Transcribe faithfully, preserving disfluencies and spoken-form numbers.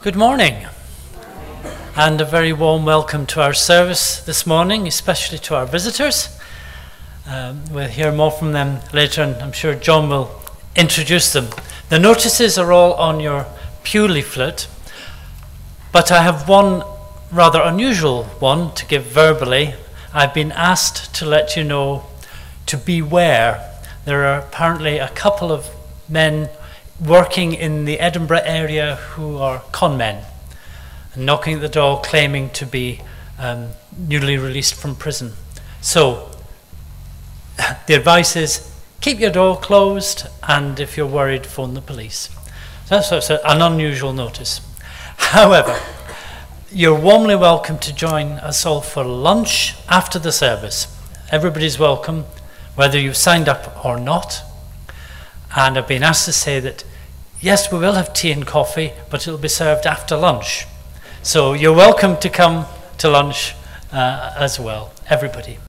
Good morning, and a very warm welcome to our service this morning, especially to our visitors. Um, we'll hear more from them later, and I'm sure John will introduce them. The notices are all on your pew leaflet, but I have one rather unusual one to give verbally. I've been asked to let you know to beware. There are apparently a couple of men working in the Edinburgh area who are con men, and knocking at the door claiming to be um, newly released from prison. So the advice is keep your door closed, and if you're worried, phone the police. That's, that's an unusual notice. However, you're warmly welcome to join us all for lunch after the service. Everybody's welcome, whether you've signed up or not. And I've been asked to say that, yes, we will have tea and coffee, but it'll be served after lunch. So you're welcome to come to lunch uh, as well, everybody.